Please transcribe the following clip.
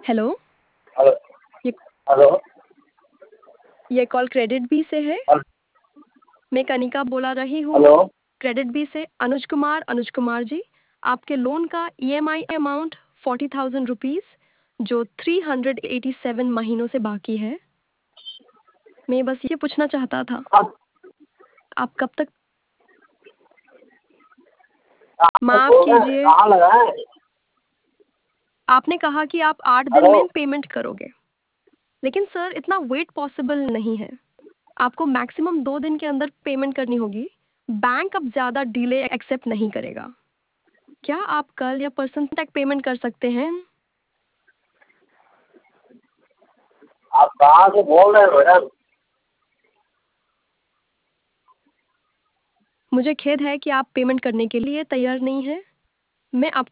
Hello. Hello. ये hello. ये call credit B से है। हेल- मैं कनिका बोला रही हूँ। हेलो। क्रेडिट बी से अनुज कुमार जी, आपके लोन का ईएमआई अमाउंट 40,000 रुपीज़ जो 387 महीनों से बाकी है। मैं बस ये पूछना चाहता था, आप आप कब तक आप माफ़ बोल रहे हैं कीजिए। कहाँ लगा है? आपने कहा कि आप 8 दिन हेलो। में पेमेंट करोगे, लेकिन सर इतना वेट पॉसिबल नहीं है। आपको मैक्सिमम 2 दिन के अंदर पेमेंट करनी होगी। बैंक अब ज़्यादा डिले एक्सेप्ट नहीं करेगा। क्या आप कल या परसों तक पेमेंट कर सकते हैं? आप कहाँ से बोल रहे हैं मैडम? मुझे खेद है कि आप पेमेंट करने के लिए तैयार नहीं हैं। मैं आपको